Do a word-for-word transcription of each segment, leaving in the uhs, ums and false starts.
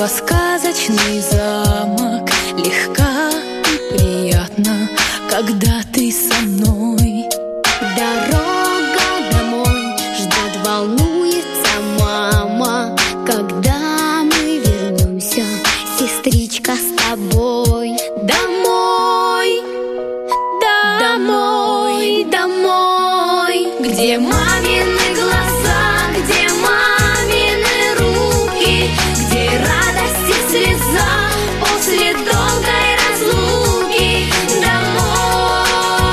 снова сказочный замок. Легка и приятна, когда ты со мной. Дорога домой ждет, волнуется мама, когда мы вернемся, сестричка, с тобой. Домой, домой, домой, где мамины глаза, где мамины руки, где радость и слеза после долгой разлуки. Домой,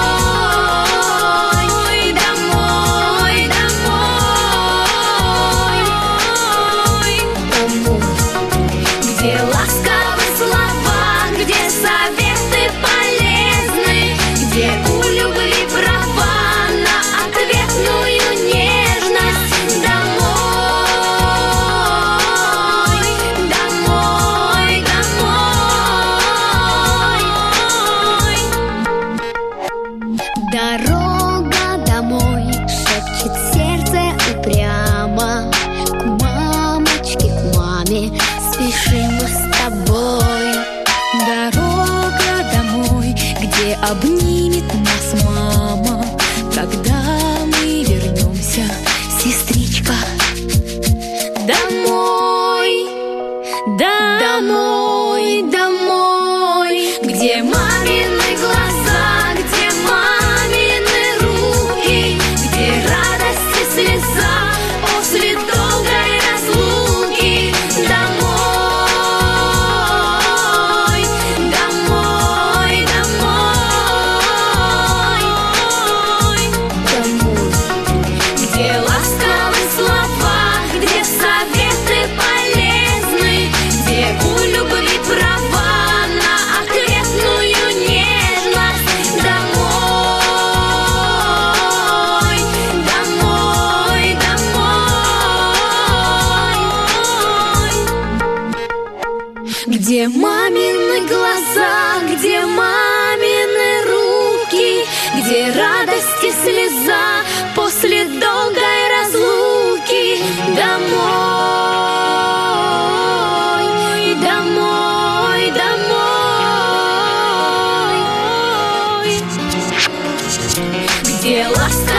домой, домой, где ласковы слова, где советы полезны, где у любви права на ответную нежность. Домой, домой, домой. Дорога домой, шепчет сердце упрямо, к мамочке, к маме спешим мы с тобой. Дорога домой, где обнимет нас мама, когда мы вернемся, сестричка. Домой, домой, домой, где мамины глаза, где мамины руки, где радость и слеза после долгой разлуки. Домой, домой, домой, Домой. где ласковы слова, где советы полезны, где у любви права на ответную нежность. Домой, домой, домой, где мамины глаза, где мамины руки, где радость и слеза после долгой разлуки. Домой, домой, домой, где ласка